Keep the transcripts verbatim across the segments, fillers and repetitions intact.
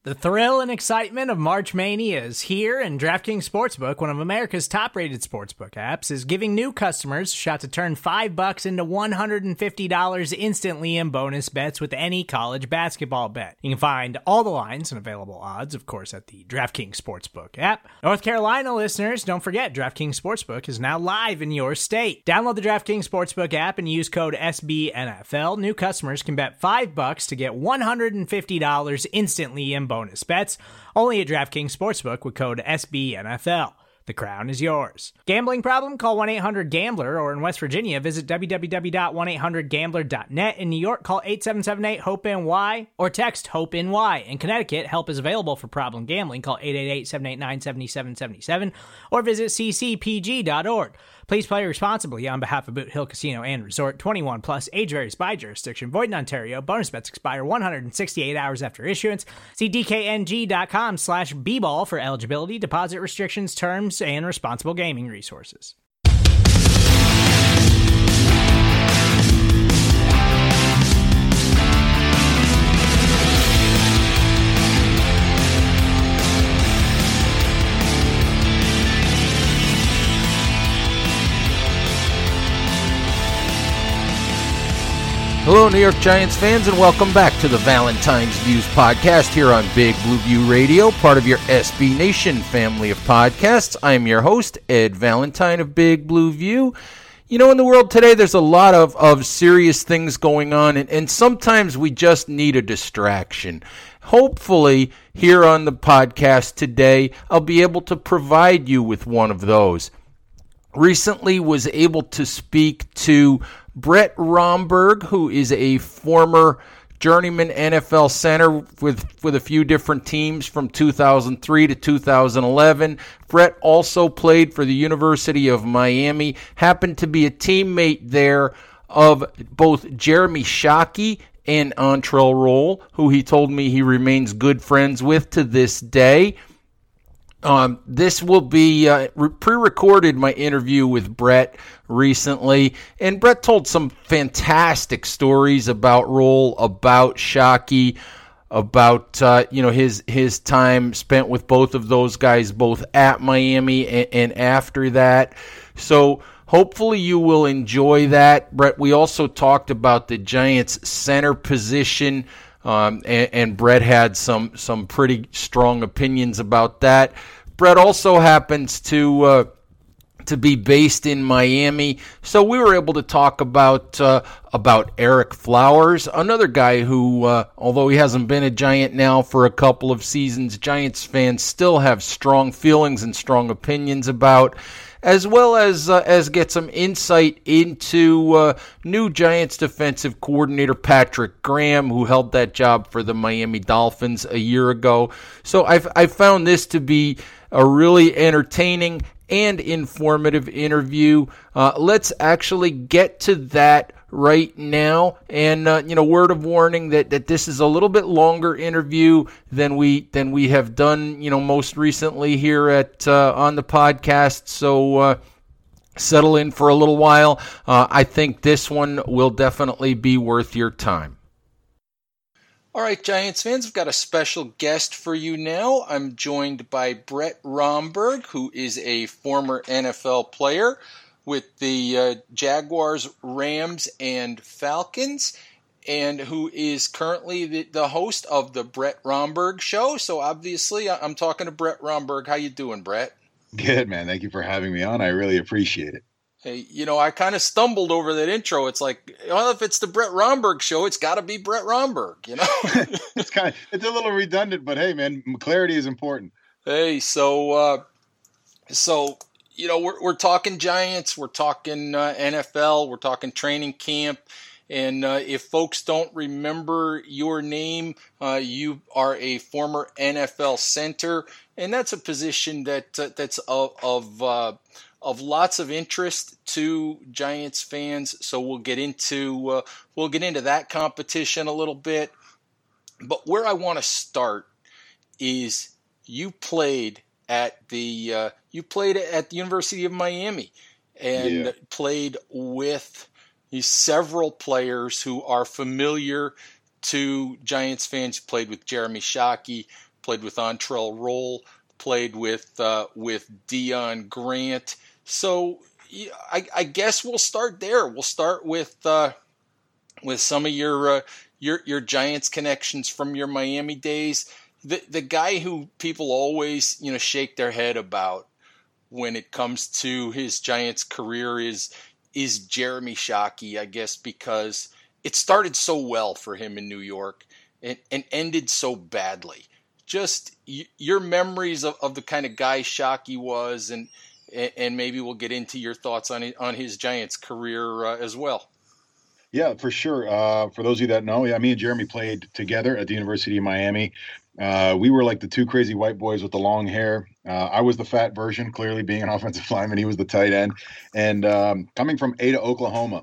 The thrill and excitement of March Mania is here, and DraftKings Sportsbook, one of America's top-rated sportsbook apps, is giving new customers a shot to turn five bucks into one hundred fifty dollars instantly in bonus bets with any college basketball bet. You can find all the lines and available odds, of course, at the DraftKings Sportsbook app. North Carolina listeners, don't forget, DraftKings Sportsbook is now live in your state. Download the DraftKings Sportsbook app and use code S B N F L. New customers can bet five bucks to get one hundred fifty dollars instantly in bonus bonus bets, only at DraftKings Sportsbook with code S B N F L. The crown is yours. Gambling problem? Call one eight hundred gambler, or in West Virginia, visit w w w dot one eight hundred gambler dot net. In New York, call eight seven seven eight hope N Y or text HOPE-NY. In Connecticut, help is available for problem gambling. Call eight eight eight, seven eight nine, seven seven seven seven or visit c c p g dot org. Please play responsibly on behalf of Boot Hill Casino and Resort. twenty-one plus, age varies by jurisdiction. Void in Ontario. Bonus bets expire one hundred sixty-eight hours after issuance. See d k n g dot com slash b ball for eligibility, deposit restrictions, terms, and responsible gaming resources. Hello, New York Giants fans, and welcome back to the Valentine's Views podcast here on Big Blue View Radio, part of your S B Nation family of podcasts. I'm your host, Ed Valentine of Big Blue View. You know, in the world today, there's a lot of, of serious things going on, and, and sometimes we just need a distraction. Hopefully, here on the podcast today, I'll be able to provide you with one of those. Recently was able to speak to Brett Romberg, who is a former journeyman N F L center with, with a few different teams from two thousand three to two thousand eleven. Brett also played for the University of Miami, happened to be a teammate there of both Jeremy Shockey and Antrel Rolle, who he told me he remains good friends with to this day. Um, this will be uh, re- pre-recorded, my interview with Brett recently, and Brett told some fantastic stories about Rolle, about Shockey, about uh, you know his his time spent with both of those guys, both at Miami and, and after that. So hopefully you will enjoy that. Brett, we also talked about the Giants' center position. Um, and, and Brett had some some pretty strong opinions about that. Brett also happens to uh, to be based in Miami, so we were able to talk about uh, about Ereck Flowers, another guy who, uh, although he hasn't been a Giant now for a couple of seasons, Giants fans still have strong feelings and strong opinions about, as well as uh, as get some insight into uh, new Giants defensive coordinator Patrick Graham, who held that job for the Miami Dolphins a year ago. So I've I found this to be a really entertaining and informative interview. Uh, let's actually get to that right now. And uh, you know, word of warning that, that this is a little bit longer interview than we than we have done, you know, most recently here at uh, on the podcast. So uh, settle in for a little while. Uh, I think this one will definitely be worth your time. All right, Giants fans, I've got a special guest for you now. I'm joined by Brett Romberg, who is a former N F L player with the uh, Jaguars, Rams, and Falcons, and who is currently the, the host of the Brett Romberg Show. So obviously, I'm talking to Brett Romberg. How you doing, Brett? Good, man. Thank you for having me on. I really appreciate it. Hey, you know, I kind of stumbled over that intro. It's like, well, if it's the Brett Romberg Show, it's got to be Brett Romberg, you know? It's kind of, it's a little redundant, but hey, man, clarity is important. Hey, so, uh, so, you know, we're, we're talking Giants, we're talking uh, N F L, we're talking training camp. And uh, if folks don't remember your name, uh, you are a former N F L center, and that's a position that uh, that's of, of uh, of lots of interest to Giants fans. So we'll get into uh, we'll get into that competition a little bit. But where I want to start is you played at the uh, you played at the University of Miami and yeah. played with several players who are familiar to Giants fans. You played with Jeremy Shockey, played with Antrell Roll, played with uh, with Dion Grant. So I, I guess we'll start there. We'll start with uh, with some of your uh, your your Giants connections from your Miami days. The the guy who people always you know shake their head about when it comes to his Giants career is is Jeremy Shockey, I guess, because it started so well for him in New York and, and ended so badly. Just y- your memories of, of the kind of guy Shockey was, and and maybe we'll get into your thoughts on it, on his Giants career uh, as well. Yeah, for sure. Uh, for those of you that know, yeah, me and Jeremy played together at the University of Miami. Uh, we were like the two crazy white boys with the long hair. Uh, I was the fat version, clearly being an offensive lineman. He was the tight end. And um, coming from Ada, Oklahoma,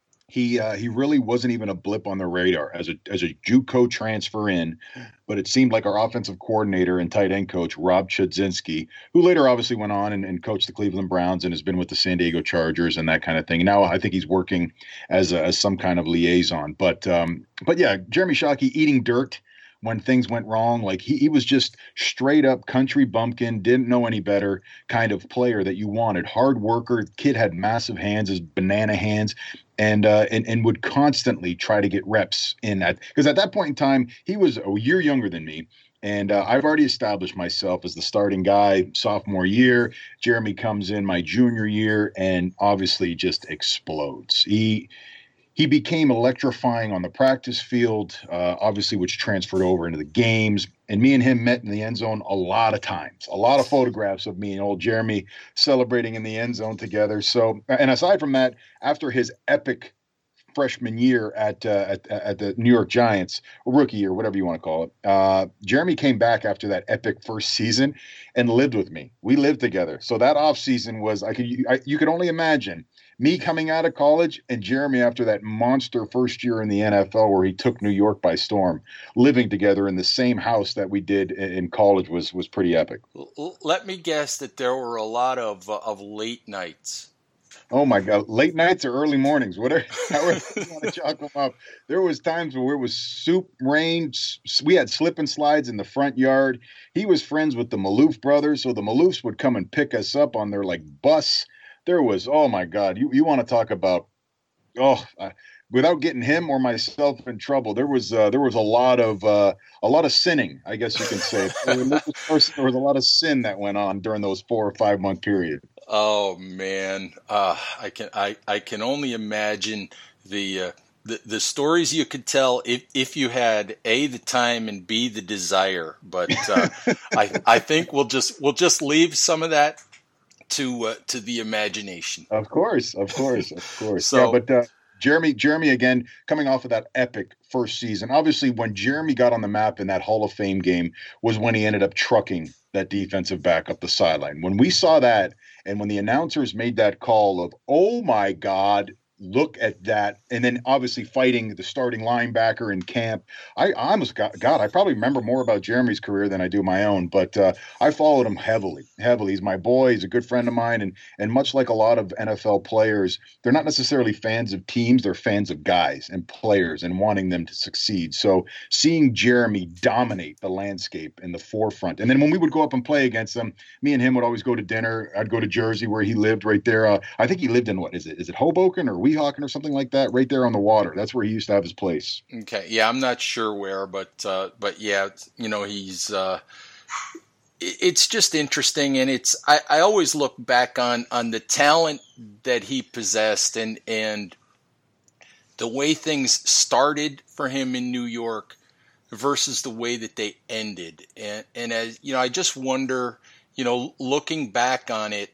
he uh, he really wasn't even a blip on the radar as a as a JUCO transfer in. But it seemed like our offensive coordinator and tight end coach, Rob Chudzinski, who later obviously went on and, and coached the Cleveland Browns and has been with the San Diego Chargers and that kind of thing. Now I think he's working as a, as some kind of liaison. But um, but yeah, Jeremy Shockey eating dirt when things went wrong. Like he, he was just straight up country bumpkin, didn't know any better kind of player that you wanted. Hard worker, kid had massive hands, his banana hands, and uh, and and would constantly try to get reps in that. Because at that point in time, he was a year younger than me. And uh, I've already established myself as the starting guy sophomore year. Jeremy comes in my junior year and obviously just explodes. He He became electrifying on the practice field, uh, obviously, which transferred over into the games. And me and him met in the end zone a lot of times, a lot of photographs of me and old Jeremy celebrating in the end zone together. So, and aside from that, after his epic freshman year at uh, at, at the New York Giants, or rookie year, whatever you want to call it, uh, Jeremy came back after that epic first season and lived with me. We lived together. So that offseason was, I could I, you could only imagine me coming out of college and Jeremy after that monster first year in the N F L where he took New York by storm. Living together in the same house that we did in college was was pretty epic. Let me guess that there were a lot of uh, of late nights. Oh my God, late nights or early mornings, whatever, however you want to chalk them up. There was times where it was soup rain. We had slip and slides in the front yard. He was friends with the Maloof brothers, so the Maloofs would come and pick us up on their like bus. There was, oh my God, you, you want to talk about, oh, uh, without getting him or myself in trouble, there was uh, there was a lot of uh, a lot of sinning, I guess you can say. There was a lot of sin that went on during those four or five month period. Oh man, uh, I can I, I can only imagine the, uh, the the stories you could tell if if you had A, the time, and B, the desire. But uh, I I think we'll just we'll just leave some of that to uh, to the imagination. Of course, of course, of course. So, yeah, but uh, Jeremy, Jeremy again, coming off of that epic first season. Obviously, when Jeremy got on the map in that Hall of Fame game was when he ended up trucking that defensive back up the sideline. When we saw that, and when the announcers made that call of, oh my God, look at that, and then obviously fighting the starting linebacker in camp. I, I almost got, God, I probably remember more about Jeremy's career than I do my own, but uh, I followed him heavily, heavily. He's my boy. He's a good friend of mine. And, and much like a lot of N F L players, they're not necessarily fans of teams. They're fans of guys and players and wanting them to succeed. So seeing Jeremy dominate the landscape in the forefront. And then when we would go up and play against them, me and him would always go to dinner. I'd go to Jersey where he lived right there. Uh, I think he lived in, what is it? Is it Hoboken or Weehawken or something like that, right there on the water? That's where he used to have his place. Okay, yeah, I'm not sure where, but uh, but yeah, you know, he's. Uh, it's just interesting, and it's. I, I always look back on on the talent that he possessed, and and the way things started for him in New York versus the way that they ended, and and as you know, I just wonder, you know, looking back on it,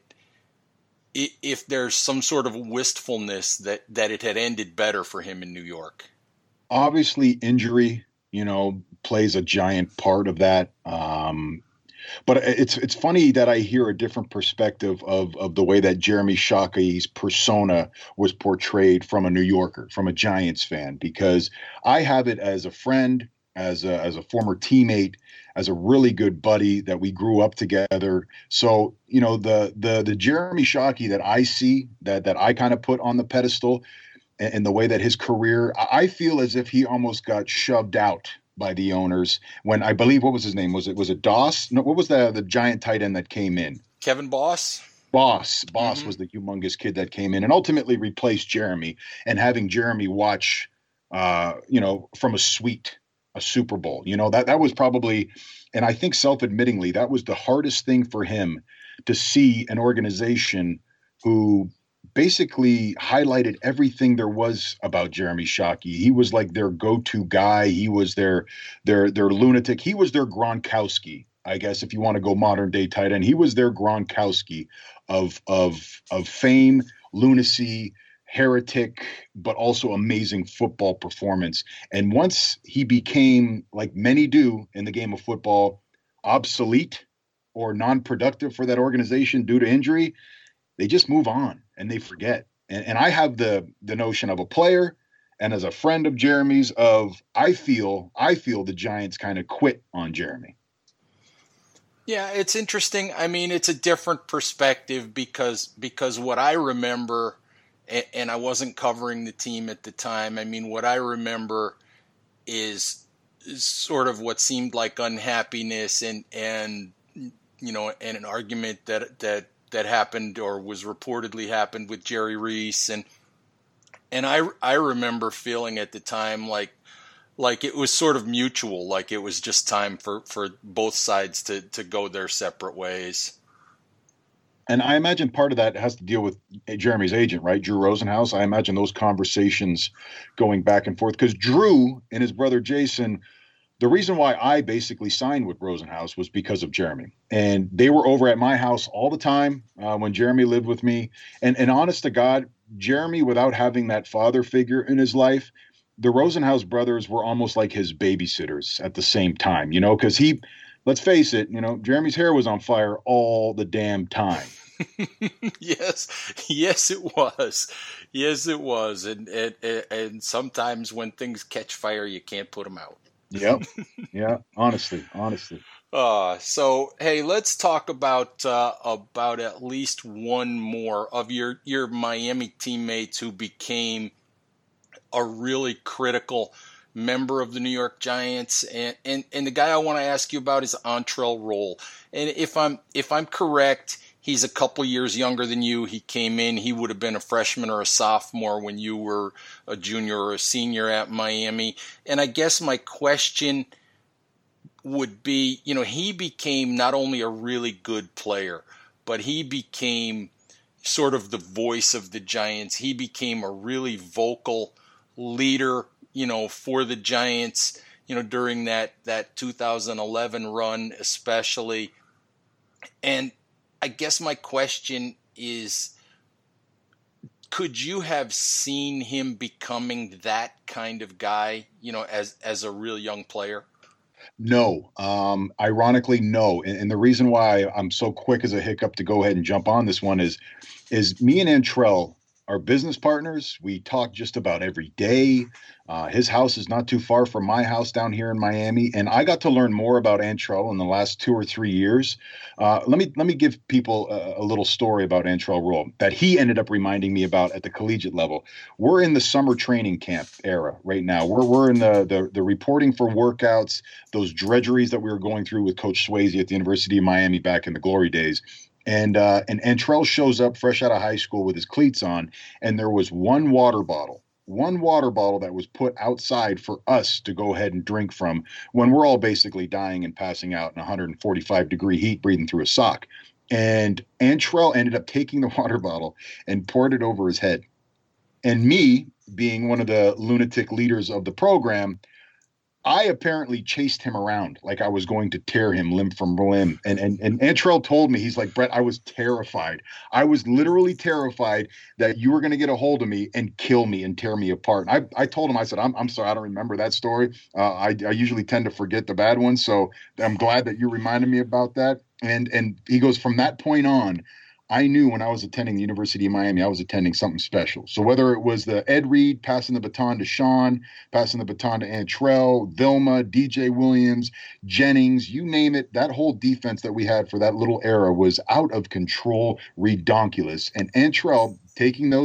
if there's some sort of wistfulness that, that it had ended better for him in New York. Obviously, injury, you know, plays a giant part of that. Um, but it's it's funny that I hear a different perspective of of the way that Jeremy Shockey's persona was portrayed from a New Yorker, from a Giants fan, because I have it as a friend, as a, as a former teammate, as a really good buddy that we grew up together. So, you know, the the the Jeremy Shockey that I see, that that I kind of put on the pedestal, and, and the way that his career, I feel as if he almost got shoved out by the owners when I believe, what was his name? Was it, was it Doss? No, what was the, the giant tight end that came in? Kevin Boss? Boss. Boss Mm-hmm. was the humongous kid that came in and ultimately replaced Jeremy, and having Jeremy watch, uh, you know, from a suite, a Super Bowl, you know, that, that was probably, and I think self-admittingly, that was the hardest thing for him to see an organization who basically highlighted everything there was about Jeremy Shockey. He was like their go-to guy. He was their their their lunatic. He was their Gronkowski, I guess, if you want to go modern day tight end. He was their Gronkowski of of of fame, lunacy, heretic, but also amazing football performance. And once he became, like many do in the game of football, obsolete or non-productive for that organization due to injury, they just move on and they forget. And, and I have the the notion of a player, and as a friend of Jeremy's, of I feel I feel the Giants kind of quit on Jeremy. Yeah, it's interesting. I mean, it's a different perspective because because what I remember, and, and I wasn't covering the team at the time. I mean, what I remember is, is sort of what seemed like unhappiness and and you know, and an argument that that. that happened or was reportedly happened with Jerry Reese. And, and I, I remember feeling at the time like, like it was sort of mutual, like it was just time for, for both sides to, to go their separate ways. And I imagine part of that has to deal with Jeremy's agent, right? Drew Rosenhaus. I imagine those conversations going back and forth, because Drew and his brother Jason, the reason why I basically signed with Rosenhaus was because of Jeremy. And they were over at my house all the time uh, when Jeremy lived with me. And, and honest to God, Jeremy, without having that father figure in his life, the Rosenhaus brothers were almost like his babysitters at the same time, you know, because he, let's face it, you know, Jeremy's hair was on fire all the damn time. Yes, yes, it was. Yes, it was. And, and, and sometimes when things catch fire, you can't put them out. Yep. Yeah. Honestly, honestly. Uh, so, hey, let's talk about uh, about at least one more of your, your Miami teammates who became a really critical member of the New York Giants. And, and, and the guy I want to ask you about is Antrel Rolle. And if I'm if I'm correct, he's a couple years younger than you. He came in, he would have been a freshman or a sophomore when you were a junior or a senior at Miami. And I guess my question would be, you know, he became not only a really good player, but he became sort of the voice of the Giants. He became a really vocal leader, you know, for the Giants, you know, during that, that two thousand eleven run especially. And I guess my question is, could you have seen him becoming that kind of guy, you know, as, as a real young player? No. Um, ironically, no. And, and the reason why I'm so quick as a hiccup to go ahead and jump on this one is, is me and Antrel are business partners. We talk just about every day. Uh, his house is not too far from my house down here in Miami, and I got to learn more about Antrel in the last two or three years. Uh, let me let me give people a, a little story about Antrel Rolle that he ended up reminding me about at the collegiate level. We're in the summer training camp era right now. We're we're in the the, the reporting for workouts, those drudgeries that we were going through with Coach Swayze at the University of Miami back in the glory days. And uh, and Antrel shows up fresh out of high school with his cleats on, and there was one water bottle, one water bottle that was put outside for us to go ahead and drink from when we're all basically dying and passing out in one hundred forty-five degree heat, breathing through a sock. And Antrel ended up taking the water bottle and poured it over his head. And me, being one of the lunatic leaders of the program, I apparently chased him around like I was going to tear him limb from limb. And and and Antrel told me, he's like, Brett, I was terrified. I was literally terrified that you were going to get a hold of me and kill me and tear me apart. And I, I told him, I said, I'm I'm sorry, I don't remember that story. Uh, I, I usually tend to forget the bad ones. So I'm glad that you reminded me about that. And and he goes, from that point on, I knew when I was attending the University of Miami, I was attending something special. So whether it was the Ed Reed passing the baton to Sean, passing the baton to Antrel, Vilma, D J Williams, Jennings, you name it, that whole defense that we had for that little era was out of control, redonkulous. And Antrel taking those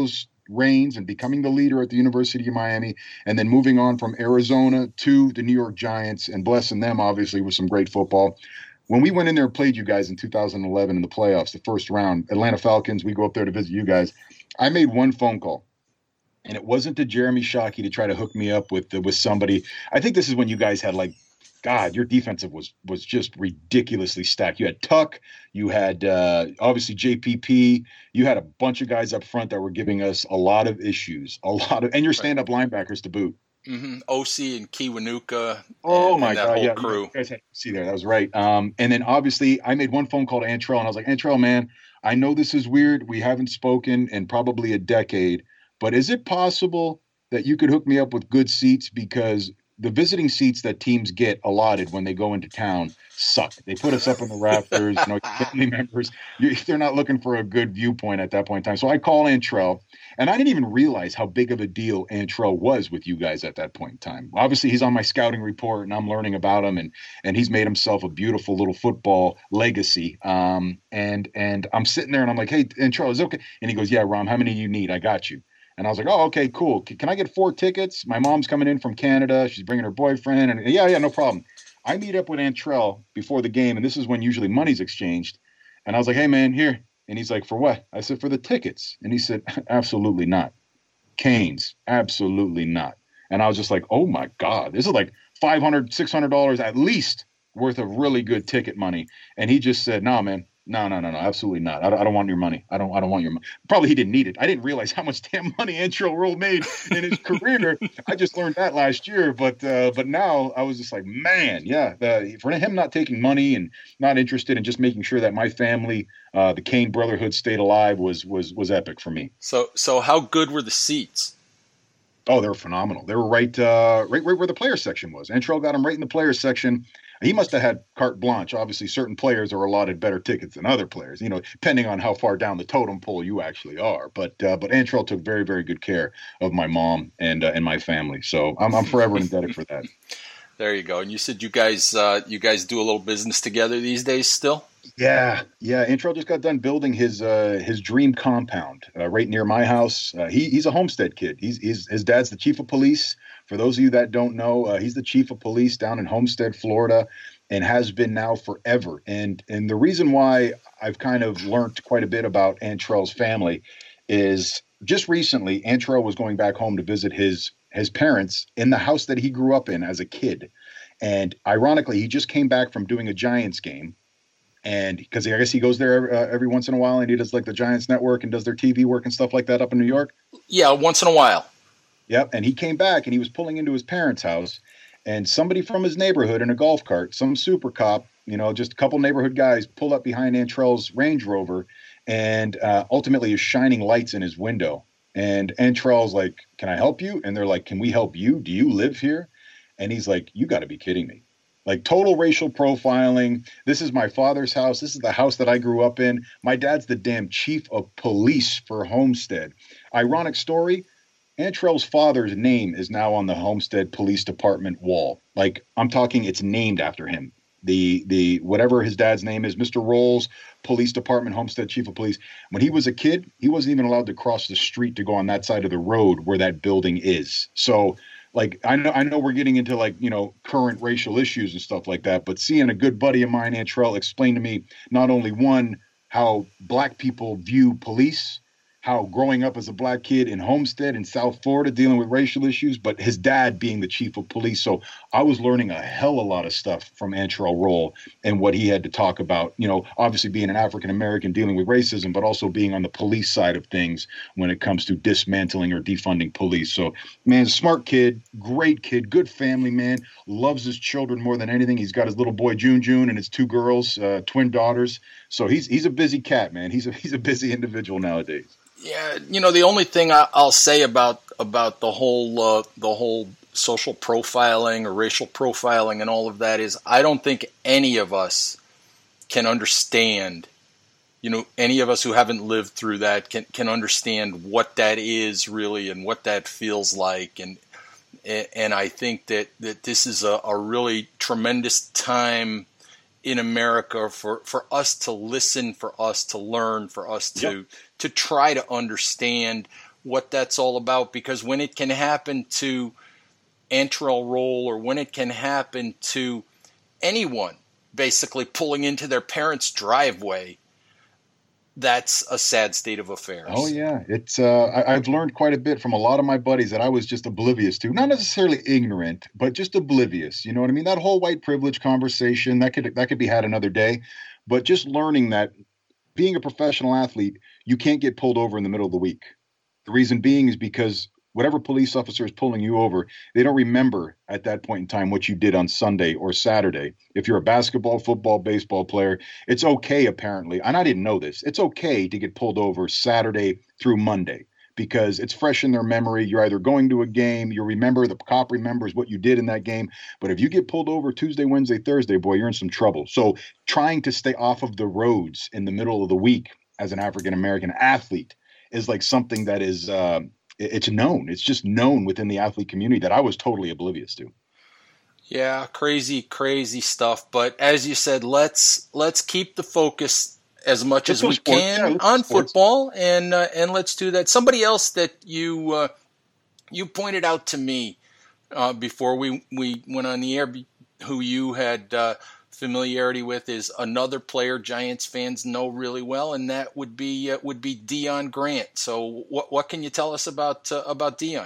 reins and becoming the leader at the University of Miami, and then moving on from Arizona to the New York Giants and blessing them, obviously, with some great football. When we went in there and played you guys in two thousand eleven in the playoffs, the first round, Atlanta Falcons, we go up there to visit you guys. I made one phone call, and it wasn't to Jeremy Shockey to try to hook me up with with somebody. I think this is when you guys had, like, God, your defensive was was just ridiculously stacked. You had Tuck, you had uh, obviously J P P, you had a bunch of guys up front that were giving us a lot of issues, a lot of, and your stand-up linebackers to boot. Mm-hmm. O C and Kiwanuka. Oh and, my and that God! whole Yeah, crew. You guys had to see there. That was right. Um, and then obviously I made one phone call to Antrell, and I was like, Antrell, man, I know this is weird. We haven't spoken in probably a decade, but is it possible that you could hook me up with good seats? Because the visiting seats that teams get allotted when they go into town suck. They put us up in the rafters, you know, family members, you, they're not looking for a good viewpoint at that point in time. So I call Antrell, and I didn't even realize how big of a deal Antrell was with you guys at that point in time. Obviously, he's on my scouting report, and I'm learning about him, and and he's made himself a beautiful little football legacy. Um, and and I'm sitting there, and I'm like, hey, Antrell, is it okay? And he goes, yeah, Rom, how many do you need? I got you. And I was like, oh, okay, cool. Can I get four tickets? My mom's coming in from Canada. She's bringing her boyfriend. And yeah, yeah, no problem. I meet up with Antrell before the game, and this is when usually money's exchanged. And I was like, hey, man, here. And he's like, for what? I said, for the tickets. And he said, absolutely not. Canes, absolutely not. And I was just like, oh, my God. This is like five hundred dollars, six hundred dollars at least worth of really good ticket money. And he just said, no, man. No, no, no, no, absolutely not. I don't, I don't want your money. I don't I don't want your money. Probably he didn't need it. I didn't realize how much damn money Antrell Rolle made in his career. I just learned that last year. But uh, but now I was just like, man, yeah. The, for him not taking money and not interested in just making sure that my family, uh, the Kane Brotherhood, stayed alive was was was epic for me. So so how good were the seats? Oh, they were phenomenal. They were right, uh, right, right where the player section was. Antrell got them right in the player section. He must have had carte blanche. Obviously, certain players are allotted better tickets than other players, you know, depending on how far down the totem pole you actually are. But uh, but Antrell took very, very good care of my mom and uh, and my family. So I'm I'm forever indebted for that. There you go. And you said you guys uh, you guys do a little business together these days still? Yeah, yeah. Antrell just got done building his uh, his dream compound uh, right near my house. Uh, he he's a Homestead kid. He's, he's his dad's the chief of police. For those of you that don't know, uh, he's the chief of police down in Homestead, Florida, and has been now forever. And and the reason why I've kind of learned quite a bit about Antrell's family is just recently, Antrell was going back home to visit his his parents in the house that he grew up in as a kid. And ironically, he just came back from doing a Giants game. And because I guess he goes there uh, every once in a while, and he does like the Giants network and does their T V work and stuff like that up in New York. Yeah, once in a while. Yep. And he came back and he was pulling into his parents' house, and somebody from his neighborhood in a golf cart, some super cop, you know, just a couple neighborhood guys pull up behind Antrell's Range Rover and uh, ultimately is shining lights in his window. And Antrell's like, can I help you? And they're like, can we help you? Do you live here? And he's like, you got to be kidding me. Like total racial profiling. This is my father's house. This is the house that I grew up in. My dad's the damn chief of police for Homestead. Ironic story. Antrell's father's name is now on the Homestead Police Department wall. Like I'm talking, it's named after him. The the whatever his dad's name is, Mister Rolls, Police Department, Homestead Chief of Police. When he was a kid, he wasn't even allowed to cross the street to go on that side of the road where that building is. So like I know I know we're getting into like, you know, current racial issues and stuff like that, but seeing a good buddy of mine, Antrell, explain to me not only one, how black people view police, how growing up as a black kid in Homestead in South Florida dealing with racial issues, but his dad being the chief of police. So I was learning a hell of a lot of stuff from Antrell Rolle and what he had to talk about, you know, obviously being an African-American dealing with racism, but also being on the police side of things when it comes to dismantling or defunding police. So, man, smart kid, great kid, good family, man, loves his children more than anything. He's got his little boy, June June, and his two girls, uh, twin daughters. So he's he's a busy cat, man. He's a, he's a busy individual nowadays. Yeah, you know, the only thing I, I'll say about about the whole uh, the whole social profiling or racial profiling and all of that is I don't think any of us can understand, you know, any of us who haven't lived through that can can understand what that is really and what that feels like. And and I think that, that this is a, a really tremendous time in America for, for us to listen, for us to learn, for us to yep. to try to understand what that's all about, because when it can happen to Antrel Rolle, or when it can happen to anyone basically pulling into their parents' driveway, that's a sad state of affairs. Oh yeah. It's, uh, I, I've learned quite a bit from a lot of my buddies that I was just oblivious to, not necessarily ignorant, but just oblivious. You know what I mean? That whole white privilege conversation, that could, that could be had another day, but just learning that being a professional athlete, you can't get pulled over in the middle of the week. The reason being is because whatever police officer is pulling you over, they don't remember at that point in time what you did on Sunday or Saturday. If you're a basketball, football, baseball player, it's okay, apparently, and I didn't know this, it's okay to get pulled over Saturday through Monday because it's fresh in their memory. You're either going to a game, you remember, the cop remembers what you did in that game. But if you get pulled over Tuesday, Wednesday, Thursday, boy, you're in some trouble. So trying to stay off of the roads in the middle of the week as an African-American athlete is like something that is, uh, it's known. It's just known within the athlete community that I was totally oblivious to. Yeah, crazy, crazy stuff. But as you said, let's let's keep the focus as much let's as we sports. can yeah, on sports. football, and uh, and let's do that. Somebody else that you uh, you pointed out to me uh, before we, we went on the air, who you had uh, familiarity with, is another player Giants fans know really well, and that would be uh, would be Deon Grant. So what what can you tell us about uh, about Deon?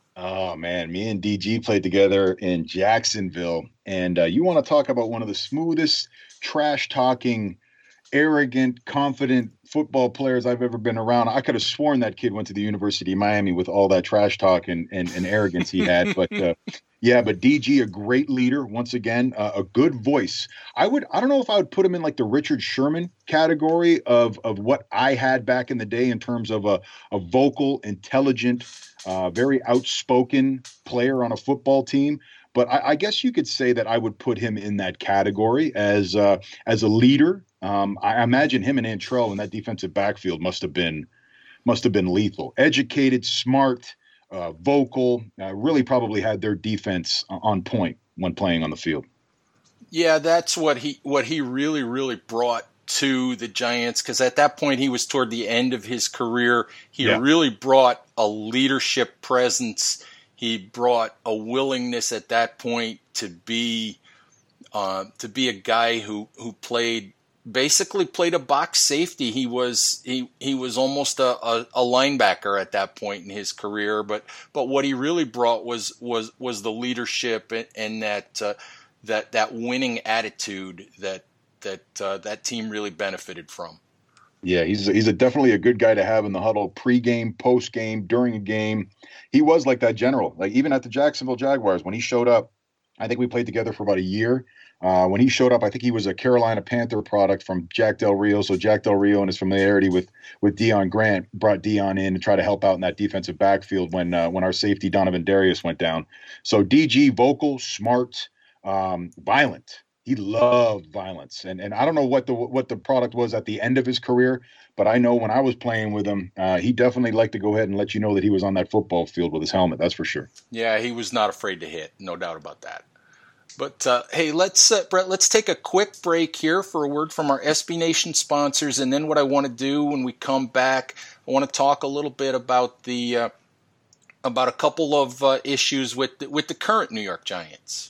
Oh man, me and D G played together in Jacksonville, and uh, you want to talk about one of the smoothest, trash talking, arrogant, confident football players I've ever been around. I could have sworn that kid went to the University of Miami with all that trash talk and and, and arrogance he had, but. Uh, Yeah, but D G, a great leader, once again, uh, a good voice. I would, I don't know if I would put him in like the Richard Sherman category of of what I had back in the day in terms of a, a vocal, intelligent, uh, very outspoken player on a football team. But I, I guess you could say that I would put him in that category as uh, as a leader. Um, I imagine him and Antrel in that defensive backfield must have been must have been lethal. Educated, smart. Uh, vocal, uh, really probably had their defense on point when playing on the field. Yeah, that's what he what he really, really brought to the Giants, because at that point he was toward the end of his career. He yeah. really brought a leadership presence. He brought a willingness at that point to be uh, to be a guy who who played. Basically played a box safety. He was he he was almost a, a, a linebacker at that point in his career. But but what he really brought was was was the leadership and, and that uh, that that winning attitude that that uh, that team really benefited from. Yeah, he's he's a, definitely a good guy to have in the huddle, pre-game, post-game, during a game. He was like that general. Like even at the Jacksonville Jaguars when he showed up, I think we played together for about a year. Uh, when he showed up, I think he was a Carolina Panther product from Jack Del Rio. So Jack Del Rio and his familiarity with with Deon Grant brought Deon in to try to help out in that defensive backfield when uh, when our safety Donovan Darius went down. So D G, vocal, smart, um, violent. He loved violence, and and I don't know what the what the product was at the end of his career, but I know when I was playing with him, uh, he definitely liked to go ahead and let you know that he was on that football field with his helmet. That's for sure. Yeah, he was not afraid to hit, no doubt about that. But, uh, hey, let's, uh, Brett, let's take a quick break here for a word from our S B Nation sponsors. And then what I want to do when we come back, I want to talk a little bit about the uh, about a couple of uh, issues with the, with the current New York Giants.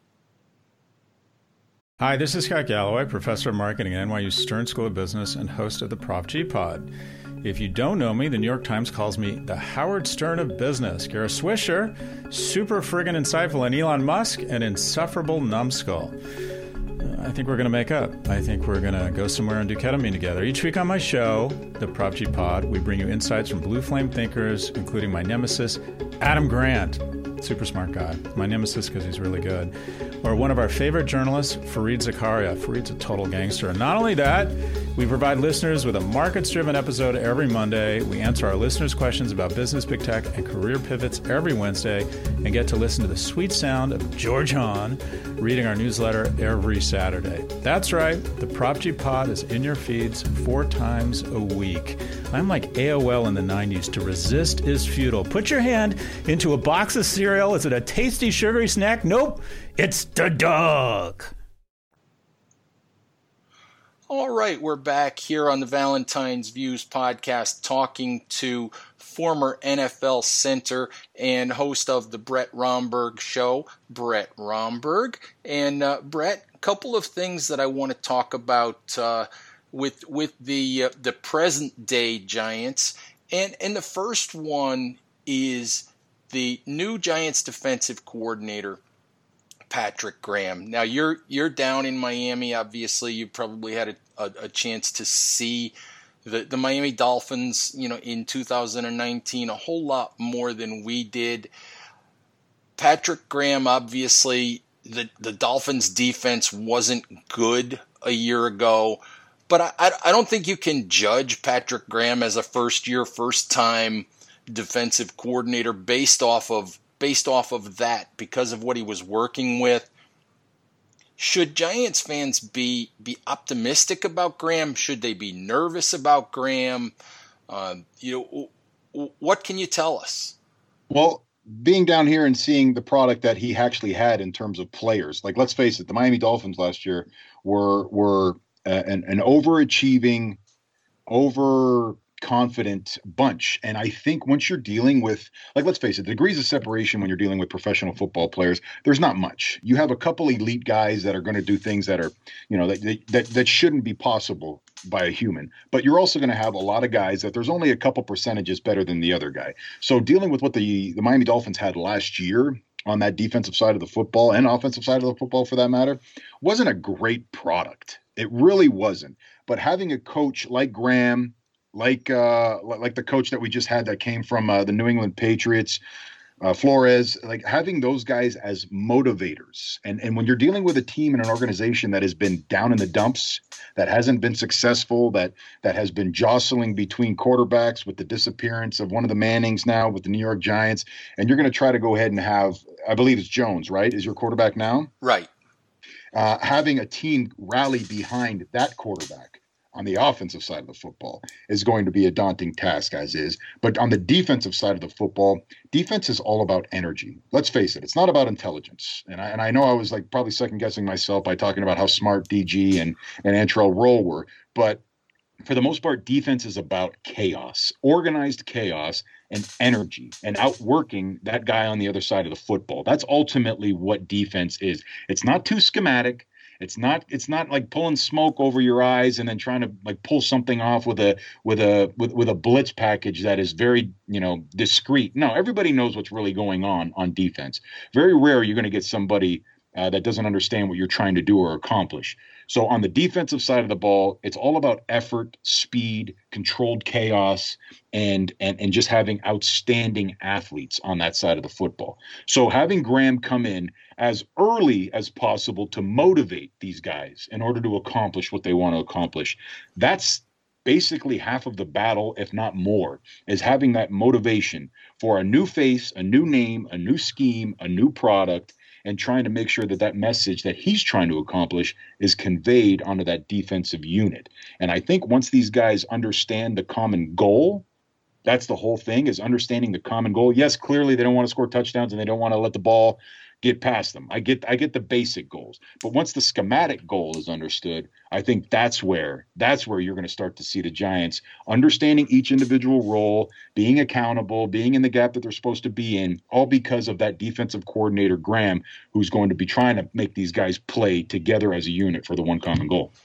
Hi, this is Scott Galloway, professor of marketing at N Y U Stern School of Business and host of the Prop G Pod. If you don't know me, the New York Times calls me the Howard Stern of business. You're a swisher, super friggin' insightful, and Elon Musk, an insufferable numbskull. I think we're going to make up. I think we're going to go somewhere and do ketamine together. Each week on my show, the Prop G Pod, we bring you insights from blue flame thinkers, including my nemesis, Adam Grant. Super smart guy. My nemesis because he's really good. Or one of our favorite journalists, Fareed Zakaria. Fareed's a total gangster. And not only that, we provide listeners with a markets-driven episode every Monday. We answer our listeners' questions about business, big tech, and career pivots every Wednesday, and get to listen to the sweet sound of George Hahn reading our newsletter every Saturday. That's right. The Prop G Pod is in your feeds four times a week. I'm like A O L in the nineties. To resist is futile. Put your hand into a box of cereal. Is it a tasty, sugary snack? Nope. It's the dog. All right, we're back here on the Valentine's Views podcast talking to former N F L center and host of the Brett Romberg Show, Brett Romberg. And uh, Brett, a couple of things that I want to talk about uh, with with the uh, the present day Giants, and and the first one is the new Giants defensive coordinator, Patrick Graham. Now you're you're down in Miami. Obviously, you probably had a, a, a chance to see the the Miami Dolphins, you know, in two thousand nineteen a whole lot more than we did. Patrick Graham, obviously, the the Dolphins defense wasn't good a year ago, but I I, I don't think you can judge Patrick Graham as a first year, first time defensive coordinator based off of based off of that because of what he was working with. Should Giants fans be be optimistic about Graham? Should they be nervous about Graham? Um, you know, what can you tell us? Well, being down here and seeing the product that he actually had in terms of players, like let's face it, the Miami Dolphins last year were were uh, an, an overachieving, over confident bunch. And I think once you're dealing with, like, let's face it, the degrees of separation when you're dealing with professional football players, there's not much. You have a couple elite guys that are going to do things that are, you know, that, that, that shouldn't be possible by a human, but you're also going to have a lot of guys that there's only a couple percentages better than the other guy. So dealing with what the, the Miami Dolphins had last year on that defensive side of the football and offensive side of the football for that matter, wasn't a great product. It really wasn't. But having a coach like Graham, like uh, like the coach that we just had that came from uh, the New England Patriots, uh, Flores, like having those guys as motivators. And, and when you're dealing with a team and an organization that has been down in the dumps, that hasn't been successful, that that has been jostling between quarterbacks with the disappearance of one of the Mannings now with the New York Giants, and you're going to try to go ahead and have, I believe it's Jones, right? Is your quarterback now? Right. Uh, having a team rally behind that quarterback on the offensive side of the football is going to be a daunting task, as is. But on the defensive side of the football, defense is all about energy. Let's face it, it's not about intelligence. And I, and I know I was like probably second guessing myself by talking about how smart D G and, and Antrell Roll were. But for the most part, defense is about chaos, organized chaos and energy, and outworking that guy on the other side of the football. That's ultimately what defense is. It's not too schematic. It's not it's not like pulling smoke over your eyes and then trying to like pull something off with a with a with, with a blitz package that is very, you know, discreet. No, everybody knows what's really going on on defense. Very rare you're going to get somebody uh, that doesn't understand what you're trying to do or accomplish. So on the defensive side of the ball, it's all about effort, speed, controlled chaos, and and and just having outstanding athletes on that side of the football. So having Graham come in as early as possible to motivate these guys in order to accomplish what they want to accomplish, that's basically half of the battle, if not more, is having that motivation for a new face, a new name, a new scheme, a new product, and trying to make sure that that message that he's trying to accomplish is conveyed onto that defensive unit. And I think once these guys understand the common goal, that's the whole thing, is understanding the common goal. Yes, clearly they don't want to score touchdowns and they don't want to let the ball get past them. I get I get the basic goals. But once the schematic goal is understood, I think that's where that's where you're going to start to see the Giants understanding each individual role, being accountable, being in the gap that they're supposed to be in, all because of that defensive coordinator, Graham, who's going to be trying to make these guys play together as a unit for the one common goal.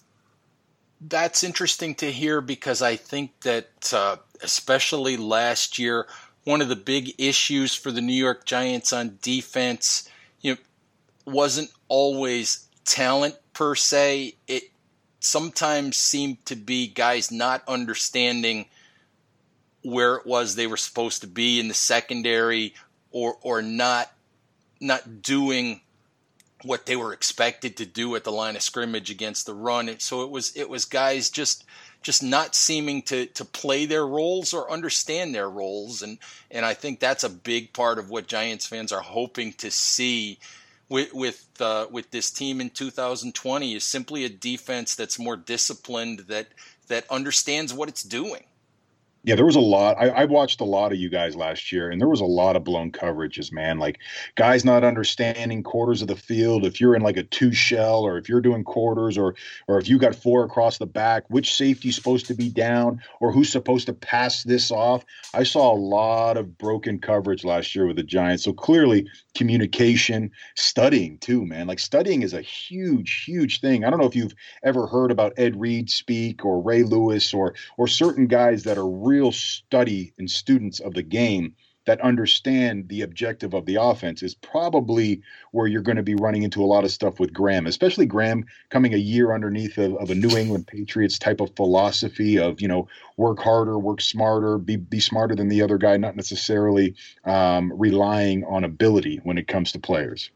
That's interesting to hear because I think that uh, especially last year, one of the big issues for the New York Giants on defense, you know, wasn't always talent per se. It sometimes seemed to be guys not understanding where it was they were supposed to be in the secondary, or or not not doing what they were expected to do at the line of scrimmage against the run. And so it was it was guys just just not seeming to to play their roles or understand their roles. And and I think that's a big part of what Giants fans are hoping to see with with uh, with this team in two thousand twenty, is simply a defense that's more disciplined, that that understands what it's doing. Yeah, there was a lot. I, I watched a lot of you guys last year, and there was a lot of blown coverages, man. Like guys not understanding quarters of the field. If you're in like a two shell, or if you're doing quarters, or or if you got four across the back, which safety's supposed to be down, or who's supposed to pass this off. I saw a lot of broken coverage last year with the Giants. So clearly, communication, studying too, man. Like studying is a huge, huge thing. I don't know if you've ever heard about Ed Reed speak, or Ray Lewis, or or certain guys that are real study and students of the game that understand the objective of the offense is probably where you're going to be running into a lot of stuff with Graham, especially Graham coming a year underneath of, of a New England Patriots type of philosophy of, you know, work harder, work smarter, be, be smarter than the other guy, not necessarily um, relying on ability when it comes to players.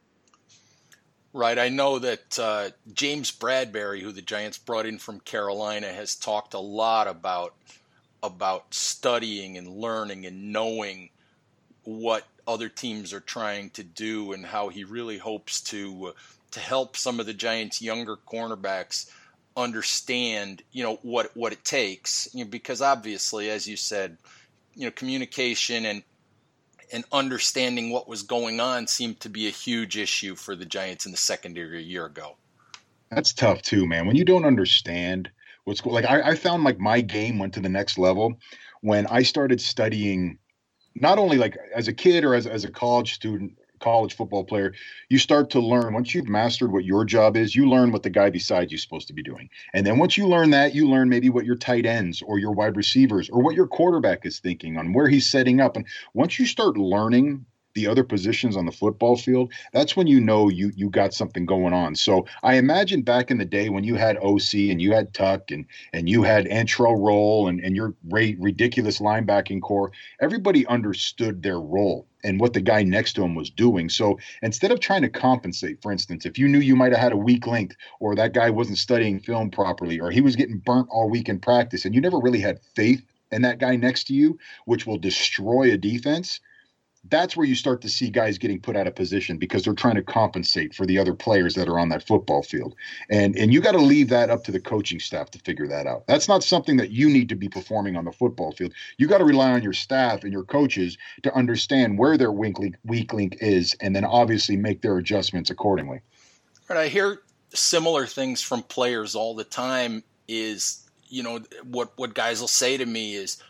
Right. I know that uh, James Bradbury, who the Giants brought in from Carolina, has talked a lot about about studying and learning and knowing what other teams are trying to do, and how he really hopes to uh, to help some of the Giants' younger cornerbacks understand, you know, what what it takes. You know, because obviously, as you said, you know, communication and and understanding what was going on seemed to be a huge issue for the Giants in the secondary a year ago. That's tough too, man. When you don't understand what's cool. Like I, I found like my game went to the next level when I started studying, not only like as a kid or as, as a college student, college football player, you start to learn once you've mastered what your job is, you learn what the guy beside you is supposed to be doing. And then once you learn that, you learn maybe what your tight ends or your wide receivers or what your quarterback is thinking on where he's setting up. And once you start learning the other positions on the football field, that's when you know you you got something going on. So I imagine back in the day when you had O C and you had Tuck and and you had Antrell Roll and, and your ridiculous linebacking core, everybody understood their role and what the guy next to him was doing. So instead of trying to compensate, for instance, if you knew you might have had a weak link or that guy wasn't studying film properly or he was getting burnt all week in practice and you never really had faith in that guy next to you, which will destroy a defense, that's where you start to see guys getting put out of position because they're trying to compensate for the other players that are on that football field. And and you got to leave that up to the coaching staff to figure that out. That's not something that you need to be performing on the football field. You got to rely on your staff and your coaches to understand where their weak link, weak link is and then obviously make their adjustments accordingly. Right, I hear similar things from players all the time is, you know, what, what guys will say to me is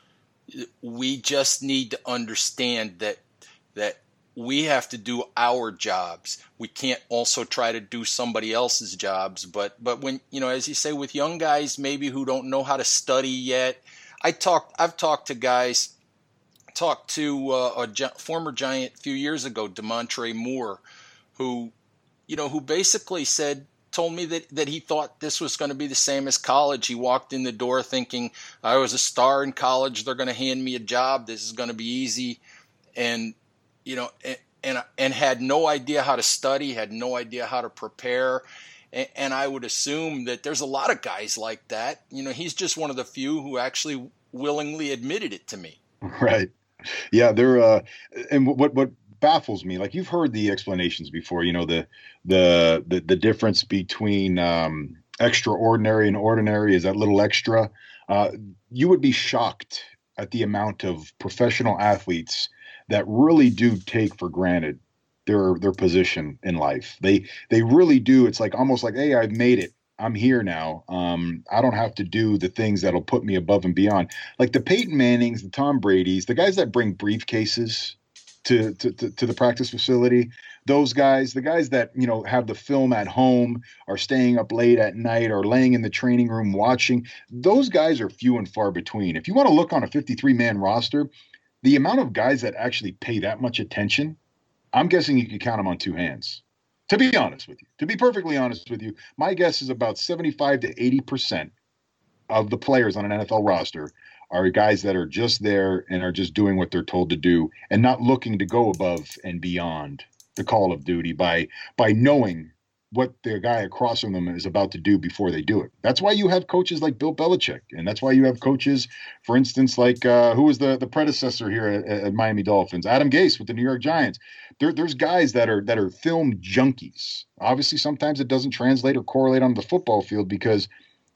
we just need to understand that that we have to do our jobs. We can't also try to do somebody else's jobs. But but when, you know, as you say, with young guys maybe who don't know how to study yet, I talked. I've talked to guys, talked to uh, a gi- former Giant a few years ago, Demontre Moore, who, you know, who basically said, told me that, that he thought this was going to be the same as college. He walked in the door thinking, I was a star in college. They're going to hand me a job. This is going to be easy. And you know, and, and and had no idea how to study, had no idea how to prepare. And, and I would assume that there's a lot of guys like that. You know, he's just one of the few who actually willingly admitted it to me. Right. Yeah, they're uh and what what baffles me, like you've heard the explanations before, you know, the the the, the difference between um extraordinary and ordinary is that little extra. Uh you would be shocked at the amount of professional athletes that really do take for granted their their position in life. They they really do. It's like almost like, hey, I've made it. I'm here now. Um, I don't have to do the things that'll put me above and beyond. Like the Peyton Mannings, the Tom Bradys, the guys that bring briefcases to to, to, to the practice facility. Those guys, the guys that, you know, have the film at home, are staying up late at night, or laying in the training room watching. Those guys are few and far between. If you want to look on a fifty-three man roster, the amount of guys that actually pay that much attention, I'm guessing you could count them on two hands. To be honest with you, to be perfectly honest with you, my guess is about seventy-five to eighty percent of the players on an N F L roster are guys that are just there and are just doing what they're told to do and not looking to go above and beyond the call of duty by by knowing what their guy across from them is about to do before they do it. That's why you have coaches like Bill Belichick. And that's why you have coaches, for instance, like uh, who was the, the predecessor here at, at Miami Dolphins, Adam Gase with the New York Giants. There, there's guys that are that are film junkies. Obviously, sometimes it doesn't translate or correlate on the football field because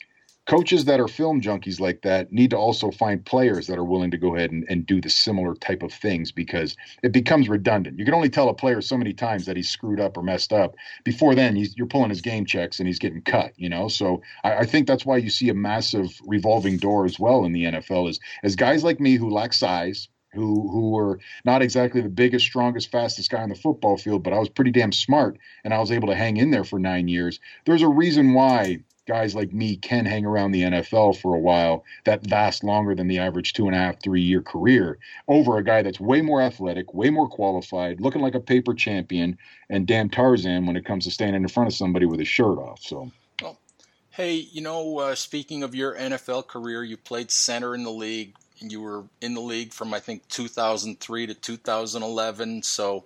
coaches that are film junkies like that need to also find players that are willing to go ahead and, and do the similar type of things, because it becomes redundant. You can only tell a player so many times that he's screwed up or messed up. Before then, he's, you're pulling his game checks and he's getting cut, you know? So I, I think that's why you see a massive revolving door as well in the N F L is as guys like me who lack size, who who were not exactly the biggest, strongest, fastest guy on the football field, but I was pretty damn smart and I was able to hang in there for nine years. There's a reason why guys like me can hang around the N F L for a while that lasts longer than the average two and a half, three year career over a guy that's way more athletic, way more qualified, looking like a paper champion, and damn Tarzan when it comes to standing in front of somebody with his shirt off. So, well, hey, you know, uh, speaking of your N F L career, you played center in the league, and you were in the league from, I think, two thousand three to two thousand eleven. So,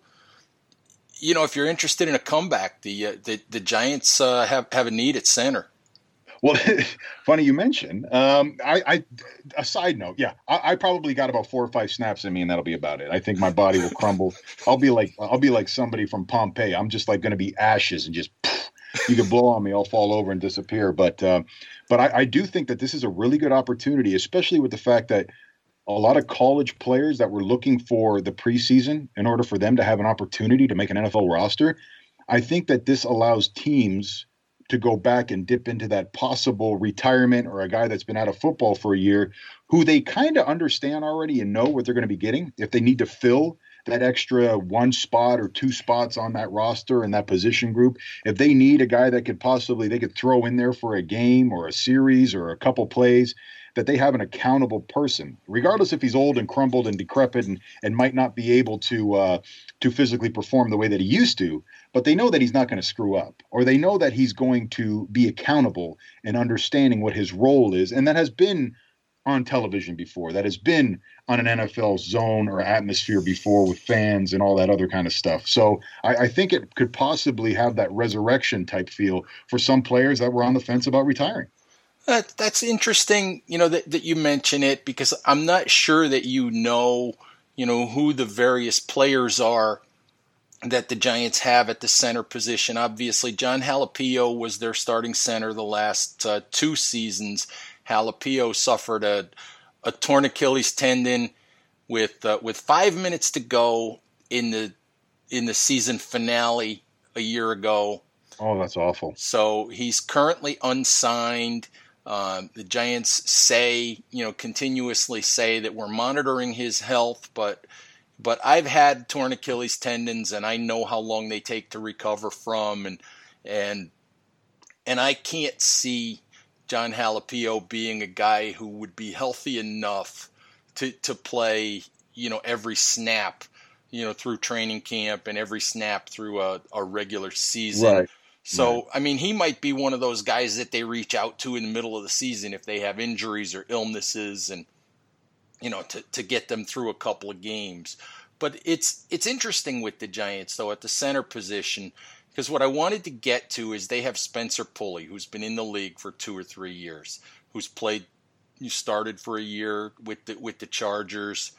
you know, if you're interested in a comeback, the uh, the, the Giants uh, have, have a need at center. Well, funny you mention. Um, I, I, a side note, yeah, I, I probably got about four or five snaps in me, and that'll be about it. I think my body will crumble. I'll be like, I'll be like somebody from Pompeii. I'm just like going to be ashes and just, poof, you can blow on me, I'll fall over and disappear. But, uh, but I, I do think that this is a really good opportunity, especially with the fact that a lot of college players that were looking for the preseason in order for them to have an opportunity to make an N F L roster. I think that this allows teams to go back and dip into that possible retirement or a guy that's been out of football for a year who they kind of understand already and know what they're going to be getting. If they need to fill that extra one spot or two spots on that roster and that position group, if they need a guy that could possibly, they could throw in there for a game or a series or a couple plays, that they have an accountable person, regardless if he's old and crumbled and decrepit and, and might not be able to uh, to physically perform the way that he used to, but they know that he's not going to screw up, or they know that he's going to be accountable and understanding what his role is. And that has been on television before, that has been on an N F L zone or atmosphere before with fans and all that other kind of stuff. So I, I think it could possibly have that resurrection type feel for some players that were on the fence about retiring. That, that's interesting, you know, that, that you mention it, because I'm not sure that you know, you know, who the various players are that the Giants have at the center position. Obviously, John Halapio was their starting center the last uh, two seasons. Halapio suffered a, a torn Achilles tendon with uh, with five minutes to go in the in the season finale a year ago. Oh, that's awful. So he's currently unsigned. Um, the Giants say, you know, continuously say that we're monitoring his health, but but I've had torn Achilles tendons, and I know how long they take to recover from, and and and I can't see John Halapio being a guy who would be healthy enough to to play, you know, every snap, you know, through training camp and every snap through a, a regular season. Right. So, right. I mean, he might be one of those guys that they reach out to in the middle of the season if they have injuries or illnesses, and, you know, to, to get them through a couple of games. But it's it's interesting with the Giants, though, at the center position, because what I wanted to get to is they have Spencer Pulley, who's been in the league for two or three years, who's played, who started for a year with the, with the Chargers.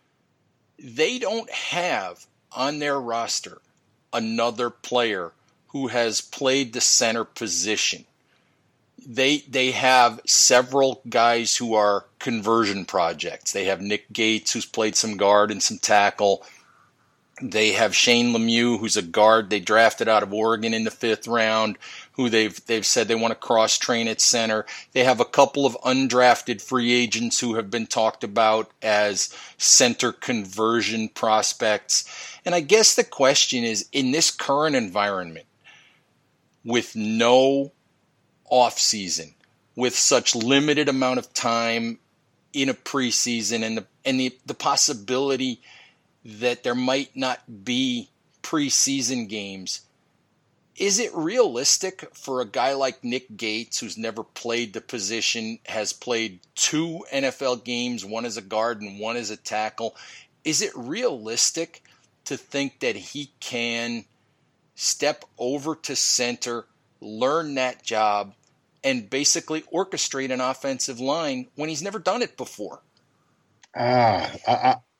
They don't have on their roster another player who has played the center position. They they have several guys who are conversion projects. They have Nick Gates, who's played some guard and some tackle. They have Shane Lemieux, who's a guard they drafted out of Oregon in the fifth round, who they've they've said they want to cross-train at center. They have a couple of undrafted free agents who have been talked about as center conversion prospects. And I guess the question is, in this current environment, with no offseason, with such limited amount of time in a preseason, and the and the, the possibility that there might not be preseason games, is it realistic for a guy like Nick Gates, who's never played the position, has played two N F L games, one as a guard and one as a tackle, is it realistic to think that he can step over to center, learn that job, and basically orchestrate an offensive line when he's never done it before? Ah, I,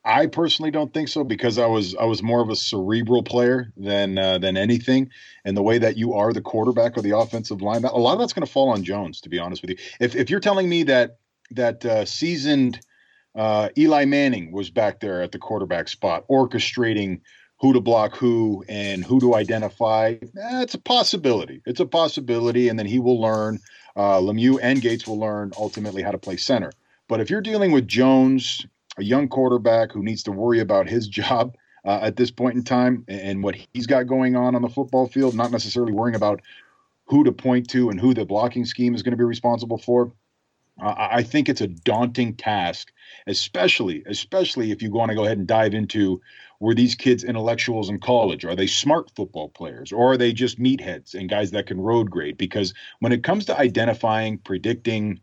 I personally don't think so because I was I was more of a cerebral player than uh, than anything, and the way that you are the quarterback of the offensive line, a lot of that's going to fall on Jones. To be honest with you, if if you're telling me that that uh, seasoned uh, Eli Manning was back there at the quarterback spot, orchestrating who to block who and who to identify, eh, it's a possibility. It's a possibility, and then he will learn. Uh, Lemieux and Gates will learn ultimately how to play center. But if you're dealing with Jones, a young quarterback who needs to worry about his job uh, at this point in time and what he's got going on on the football field, not necessarily worrying about who to point to and who the blocking scheme is going to be responsible for. Uh, I think it's a daunting task, especially, especially if you want to go ahead and dive into, were these kids intellectuals in college? Are they smart football players, or are they just meatheads and guys that can road grade? Because when it comes to identifying, predicting,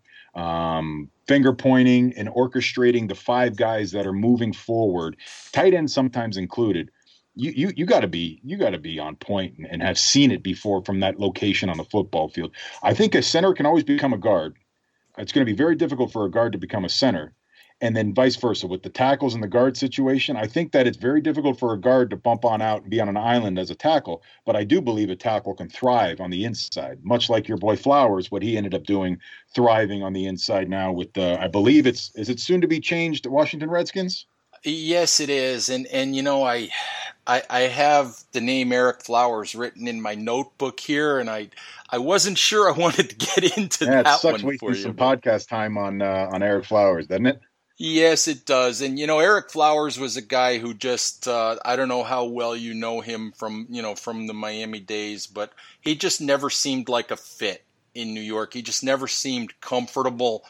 um, finger pointing, and orchestrating the five guys that are moving forward, tight ends sometimes included, you you you got to be you got to be on point and, and have seen it before from that location on the football field. I think a center can always become a guard. It's going to be very difficult for a guard to become a center, and then vice versa with the tackles and the guard situation. I think that it's very difficult for a guard to bump on out and be on an island as a tackle, but I do believe a tackle can thrive on the inside, much like your boy Flowers, what he ended up doing, thriving on the inside now with the, I believe it's, is it soon to be changed, Washington Redskins? Yes, it is. And, and you know, I, I, I have the name Ereck Flowers written in my notebook here, and I, I wasn't sure I wanted to get into yeah, that it sucks one for you. Some podcast time on, uh, on Ereck Flowers, doesn't it? Yes, it does. And, you know, Ereck Flowers was a guy who just, uh, I don't know how well you know him from, you know, from the Miami days, but he just never seemed like a fit in New York. He just never seemed comfortable.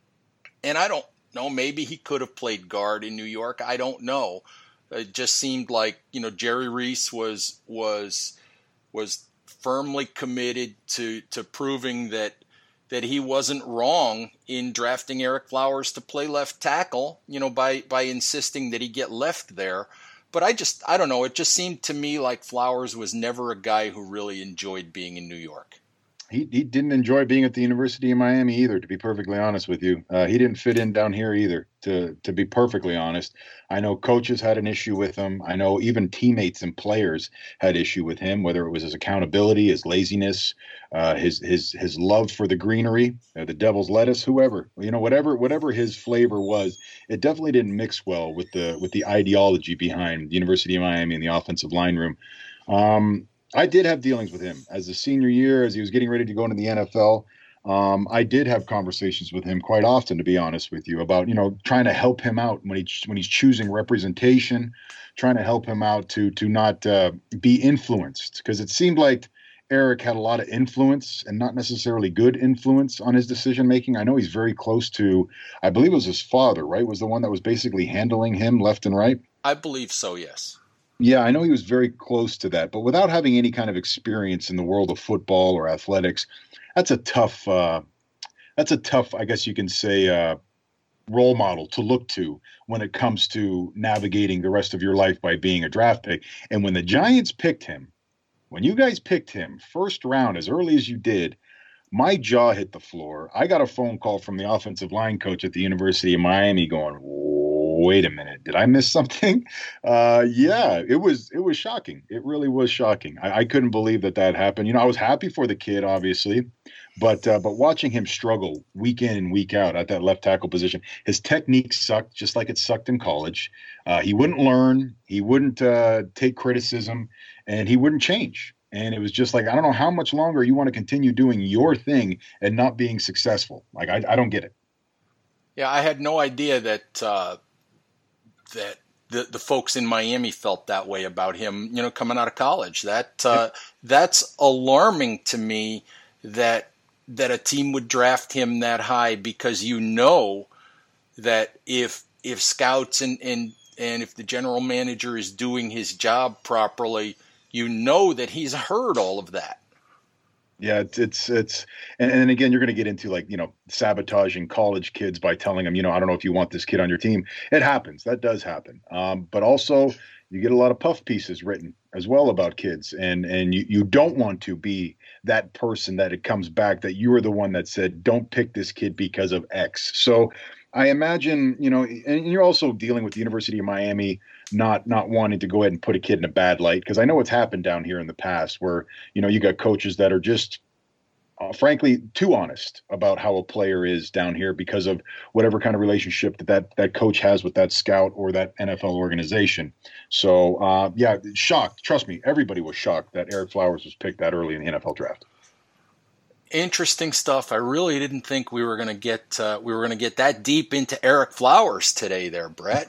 And I don't know, maybe he could have played guard in New York. I don't know. It just seemed like, you know, Jerry Reese was, was, was firmly committed to, to proving that, that he wasn't wrong in drafting Ereck Flowers to play left tackle, you know, by, by insisting that he get left there. But I just, I don't know, it just seemed to me like Flowers was never a guy who really enjoyed being in New York. He he didn't enjoy being at the University of Miami either, to be perfectly honest with you. Uh, he didn't fit in down here either, to to be perfectly honest. I know coaches had an issue with him. I know even teammates and players had issue with him, whether it was his accountability, his laziness, uh, his his his love for the greenery, uh, the devil's lettuce, whoever, you know, whatever whatever his flavor was, it definitely didn't mix well with the with the ideology behind the University of Miami and the offensive line room. Um, I did have dealings with him as a senior year, as he was getting ready to go into the N F L. Um, I did have conversations with him quite often, to be honest with you, about, you know, trying to help him out when he when he's choosing representation, trying to help him out to to not uh, be influenced, because it seemed like Ereck had a lot of influence and not necessarily good influence on his decision making. I know he's very close to, I believe it was his father, right? Was the one that was basically handling him left and right? I believe so, yes. Yeah, I know he was very close to that, but without having any kind of experience in the world of football or athletics, that's a tough, uh, that's a tough, I guess you can say, uh, role model to look to when it comes to navigating the rest of your life by being a draft pick. And when the Giants picked him, when you guys picked him first round as early as you did, my jaw hit the floor. I got a phone call from the offensive line coach at the University of Miami going, wait a minute, did I miss something? Uh, yeah, it was it was shocking. It really was shocking. I, I couldn't believe that that happened. You know, I was happy for the kid, obviously, but uh, but watching him struggle week in and week out at that left tackle position, his technique sucked just like it sucked in college. Uh, he wouldn't learn. He wouldn't uh, take criticism, and he wouldn't change. And it was just like, I don't know how much longer you want to continue doing your thing and not being successful. Like, I, I don't get it. Yeah, I had no idea that uh, that the the folks in Miami felt that way about him, you know, coming out of college. That uh, that's alarming to me that that a team would draft him that high, because you know that if if scouts and and, and if the general manager is doing his job properly, you know that he's heard all of that. Yeah, it's it's it's and, and then again, you're going to get into, like, you know, sabotaging college kids by telling them, you know, I don't know if you want this kid on your team. It happens. That does happen. Um, but also you get a lot of puff pieces written as well about kids, and and you, you don't want to be that person that it comes back that you were the one that said, don't pick this kid because of X. So I imagine, you know, and you're also dealing with the University of Miami not not wanting to go ahead and put a kid in a bad light, because I know it's happened down here in the past where, you know, you got coaches that are just, uh, frankly, too honest about how a player is down here because of whatever kind of relationship that that, that coach has with that scout or that N F L organization. So, uh, yeah, shocked. Trust me, everybody was shocked that Ereck Flowers was picked that early in the N F L draft. Interesting stuff. I really didn't think we were going to get uh, we were going to get that deep into Ereck Flowers today, there, Brett.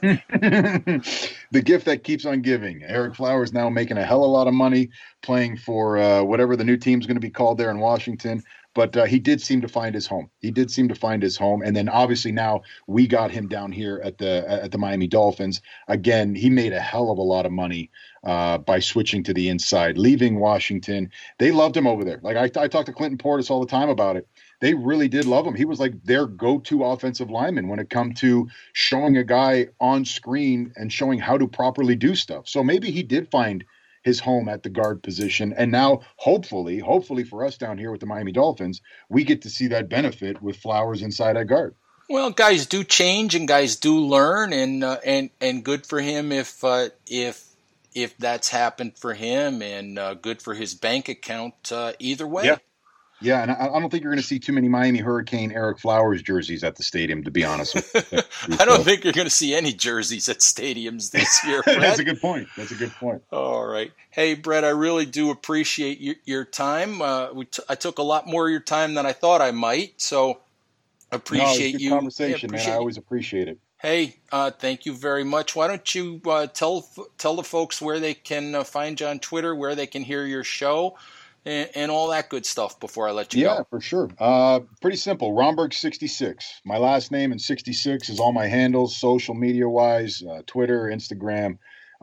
The gift that keeps on giving. Ereck Flowers now making a hell of a lot of money playing for uh, whatever the new team's going to be called there in Washington. But uh, he did seem to find his home. He did seem to find his home, and then obviously now we got him down here at the at the Miami Dolphins. Again, he made a hell of a lot of money uh, by switching to the inside, leaving Washington. They loved him over there. Like I, I talk to Clinton Portis all the time about it. They really did love him. He was like their go-to offensive lineman when it come to showing a guy on screen and showing how to properly do stuff. So maybe he did find his home at the guard position. And now, hopefully, hopefully for us down here with the Miami Dolphins, we get to see that benefit with Flowers inside at guard. Well, guys do change and guys do learn, and uh, and and good for him if uh, if if that's happened for him, and uh, good for his bank account uh, either way. Yeah. Yeah, and I, I don't think you're going to see too many Miami Hurricane Ereck Flowers jerseys at the stadium, to be honest with you. I don't think you're going to see any jerseys at stadiums this year, Brett. That's a good point. That's a good point. All right. Hey, Brett, I really do appreciate your, your time. Uh, we t- I took a lot more of your time than I thought I might, so appreciate no, it's a good you. conversation, yeah, man. I always appreciate it. Hey, uh, thank you very much. Why don't you uh, tell tell the folks where they can uh, find you on Twitter, where they can hear your show, and, and all that good stuff before I let you yeah, go. Yeah, for sure. Uh, pretty simple. Romberg sixty-six. My last name and sixty-six is all my handles, social media wise, uh, Twitter, Instagram.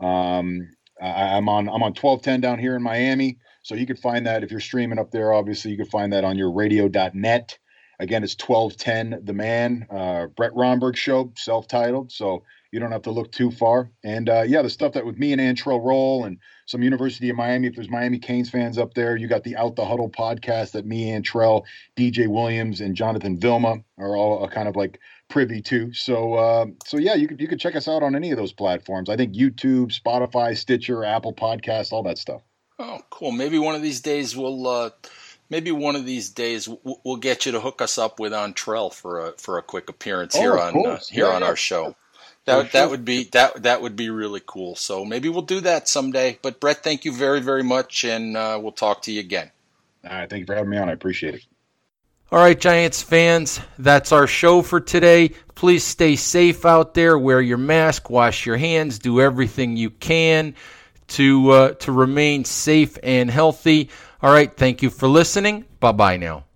Um, I, I'm on I'm on twelve ten down here in Miami, so you can find that if you're streaming up there. Obviously, you can find that on your radio dot net. Again, it's twelve ten The Man, uh, Brett Romberg show, self-titled, so you don't have to look too far. And uh, yeah, the stuff that with me and Antrell Roll and some University of Miami, if there's Miami Canes fans up there, you got the Out the Huddle podcast that me, Antrell, D J Williams, and Jonathan Vilma are all uh, kind of like privy to. So, uh, so yeah, you could you could check us out on any of those platforms. I think YouTube, Spotify, Stitcher, Apple Podcasts, all that stuff. Oh, cool. Maybe one of these days we'll. Uh... Maybe one of these days we'll get you to hook us up with Antrell for a for a quick appearance here oh, on uh, here yeah, on yeah. our show. That sure. that would be that that would be really cool. So maybe we'll do that someday. But Brett, thank you very very much, and uh, we'll talk to you again. All right, thank you for having me on. I appreciate it. All right, Giants fans, that's our show for today. Please stay safe out there. Wear your mask, wash your hands, do everything you can to uh, to remain safe and healthy. All right, thank you for listening. Bye-bye now.